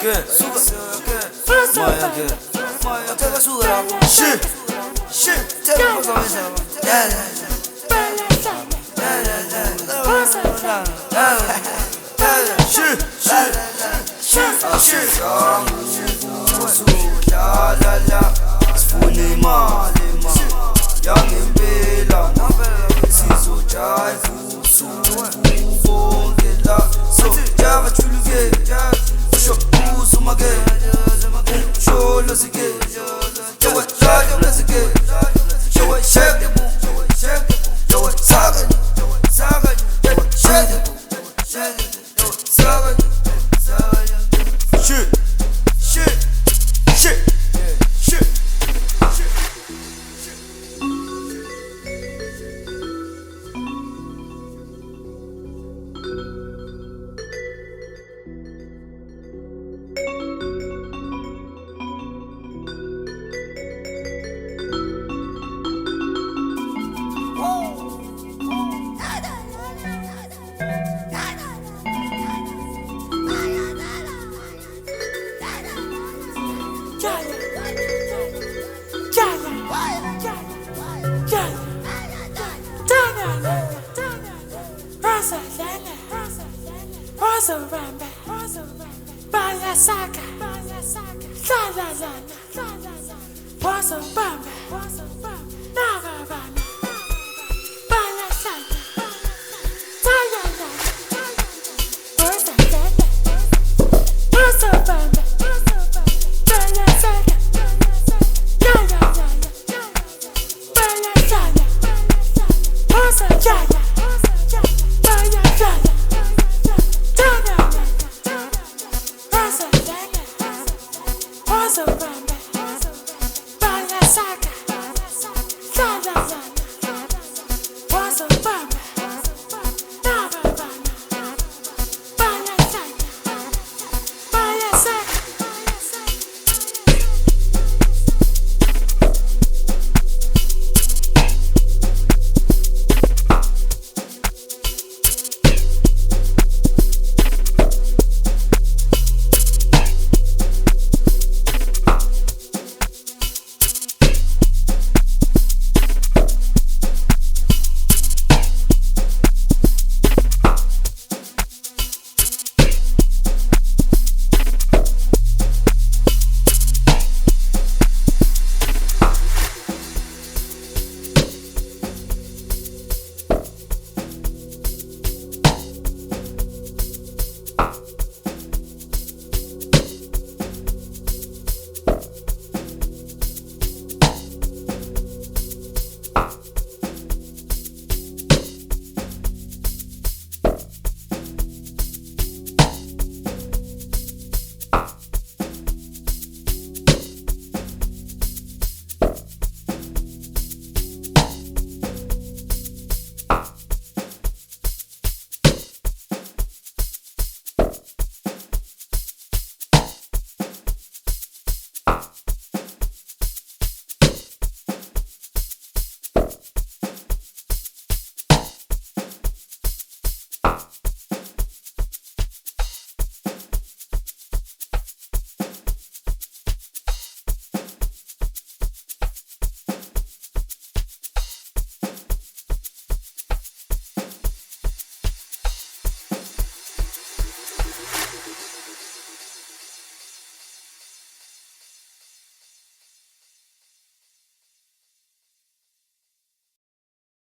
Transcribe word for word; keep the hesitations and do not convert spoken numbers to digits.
again. Maya again. Take a sugar. Shit. Shit. Tell me what's on this album. Yeah, yeah, yeah. Shit. Shit. Shit. Shit. La la la. Sifuna imali ma. Yangempela. Sizojive usubonke la. So java chuluke. Usho usumake. Sholo sike. Show it, show it, sike. Show it, shake the boom. Shake the boom. Show it, saga. Saga. Shake the boom. Shake the boom. Saga. Saga. Shit. Shit. Shit. Shit. Baya Saka, La La La La, Wazo Bamba,